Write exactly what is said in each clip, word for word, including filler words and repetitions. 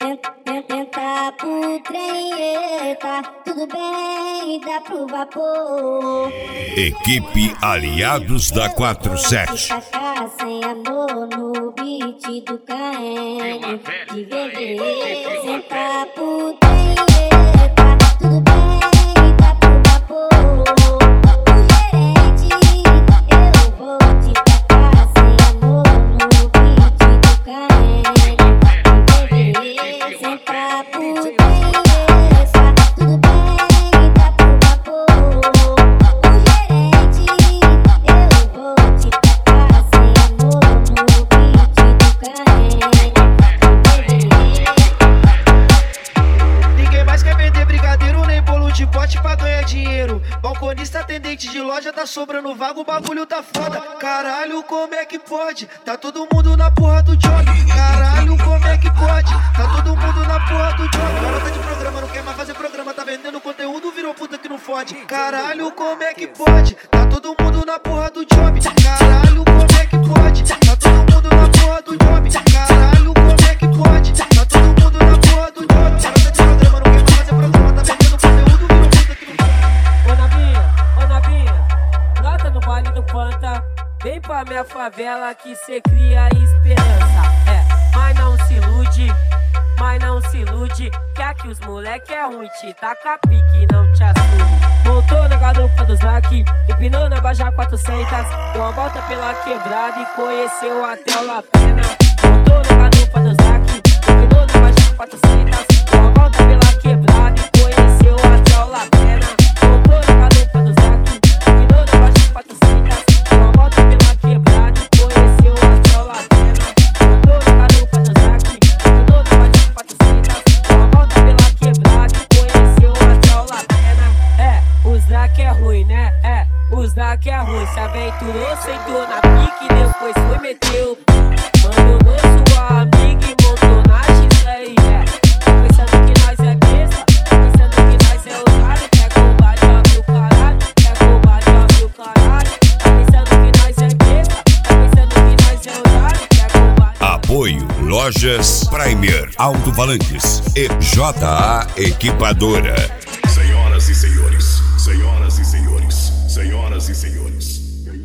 Entra pro trem, eita, tudo bem, dá pro vapor. Equipe Aliados da quatro sete. Tacar sem amor no beat do Caene. De viver, senta pro trem, eita, tudo bem, dá pro vapor. O gerente, eu vou te tacar sem amor no beat do Caene. Senta pro trem, tudo bem, dá pro vapor. O gerente, eu vou te tacar sem amor no beat do Caene. Ninguém mais quer vender brigadeiro nem bolo de pote pra ganhar dinheiro. Balconista, atendente de loja, tá sobrando vaga, o bagulho tá foda. Caralho, como é que pode? Tá todo mundo na porra do job. Caralho, como é que pode? Tá todo mundo na porra do job. Garota de programa, não quer mais fazer programa, tá vendendo conteúdo, virou puta que não fode. Caralho, como é que pode? Tá todo mundo na porra do job. Caralho, como é que pode? Tá todo mundo na porra do job. Caralho, como é que pode? Tá todo mundo na porra do job. Garota de programa, não quer mais fazer programa, tá vendendo conteúdo, virou puta que não fode. Ô Navinha, ô Navinha, brota no baile do Panta. Vem pra minha favela que cê cria esperança. É, mas não se ilude, mas não se ilude, que aqui os moleque é ruim, te taca pique, não te assume. Voltou na garupa dos Lac, empinou na Baja quatrocentos, deu uma volta pela quebrada e conheceu até o La Pena. Voltou na garupa dos Lac, empinou na Baja quatrocentos, deu uma volta pela quebrada e conheceu até o La Pena. Voltou na garupa dos Lac, empinou na Baja quatrocentos, deu uma volta pela quebrada e conheceu até o La Pena. Voltou na garupa dos Lac, empinou na Baja quatrocentos, deu uma volta pela quebrada e conheceu até o La Pena. É, o Zac é ruim, né? É, o Zac é ruim. Se aventurou, sentou na pique, depois foi meteu. Abandonou sua amiga e montou na X aí, é. Pensando que nós é besta, pensando que nós é otário. Quer combate, abre o caralho, quer combate, abre o caralho. Tá pensando que nós é besta, tá pensando que nós é otário. Quer combate. Apoio Lojas Primer, Alto-Falantes e J A Equipadora. Senhoras e senhores, senhoras e senhores, senhoras e senhores.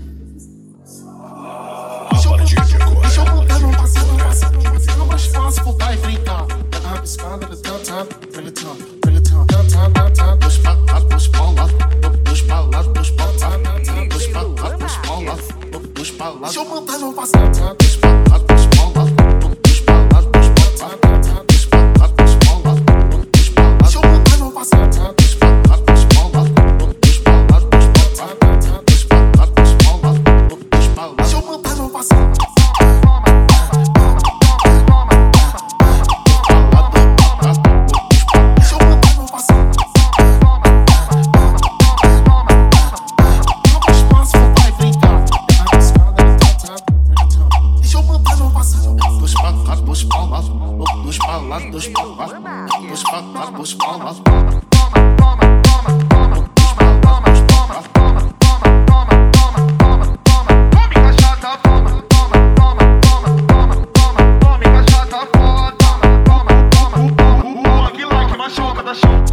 A partir de agora. Deixa eu montar num passeio, num passeio, num passeio, não mais fácil voltar e brincar. A piscada do downtown, bring it down, bring it down, downtown, downtown. Dois pra lá, dois pra lá, dois pra lá, dois pra lá, dois pra lá, dois pra lá, dois pra lá. Deixa eu montar num passeio, dois pra lá, dois pra lá, dois pra lá, dois pra lá, dois pra lá, dois pra lá, dois pra lá. Deixa eu montar num passeio, dois pra lá, dois pra lá, dois pra lá, dois pra lá, dois pra lá, dois pra lá, dois pra lá. Deixa eu montar num passeio. Machuca da show.